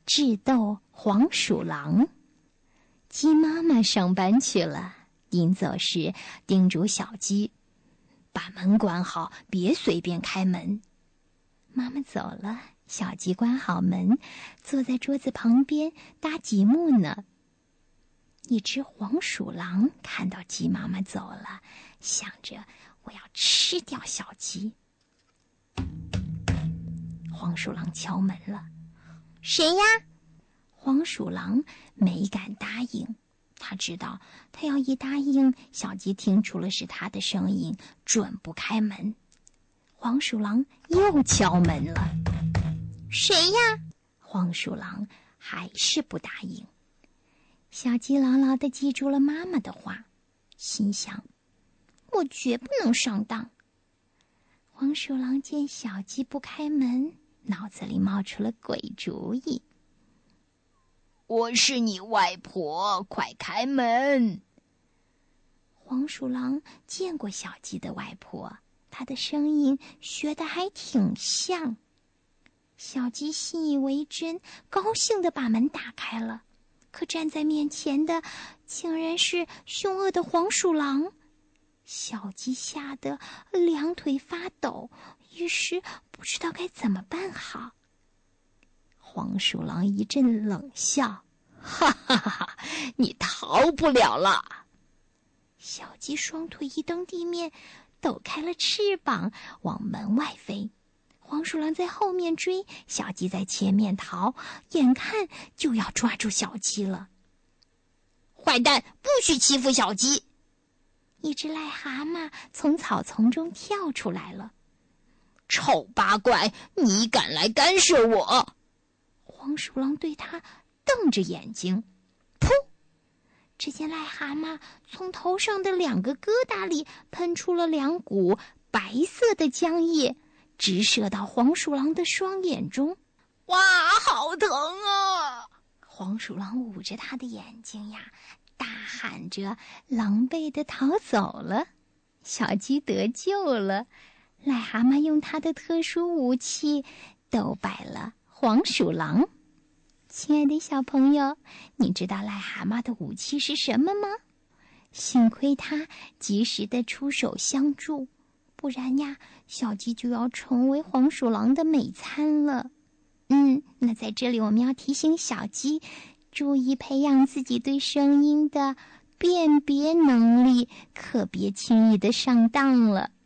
智斗黄鼠狼。鸡妈妈上班去了，临走时叮嘱小鸡，把门关好，别随便开门。妈妈走了，小鸡关好门，坐在桌子旁边搭积木呢。一只黄鼠狼看到鸡妈妈走了，想着我要吃掉小鸡。黄鼠狼敲门了， 谁呀？ 黄鼠狼没敢答应，他知道他要一答应，小鸡听出了是他的声音，准不开门。黄鼠狼又敲门了， 谁呀？ 黄鼠狼还是不答应。小鸡牢牢地记住了妈妈的话，心想，我绝不能上当。黄鼠狼见小鸡不开门，脑子里冒出了鬼主意。 我是你外婆，快开门！ 黄鼠狼见过小鸡的外婆，她的声音学得还挺像。小鸡信以为真，高兴地把门打开了。可站在面前的竟然是凶恶的黄鼠狼。小鸡吓得两腿发抖，一时不知道该怎么办好。黄鼠狼一阵冷笑， 哈哈哈，你逃不了了。 小鸡双腿一蹬地面，抖开了翅膀往门外飞。黄鼠狼在后面追，小鸡在前面逃，眼看就要抓住小鸡了。 坏蛋，不许欺负小鸡！ 一只癞蛤蟆从草丛中跳出来了。 臭八怪，你敢来干涉我！ 黄鼠狼对他瞪着眼睛，噗！只见癞蛤蟆从头上的2个疙瘩里喷出了2股白色的浆液，直射到黄鼠狼的双眼中。 哇，好疼啊！ 黄鼠狼捂着他的眼睛呀，大喊着，狼狈地逃走了。小鸡得救了，癞蛤蟆用它的特殊武器斗败了黄鼠狼。亲爱的小朋友，你知道癞蛤蟆的武器是什么吗？幸亏它及时地出手相助，不然呀，小鸡就要成为黄鼠狼的美餐了。那在这里我们要提醒小鸡，注意培养自己对声音的辨别能力，可别轻易的上当了。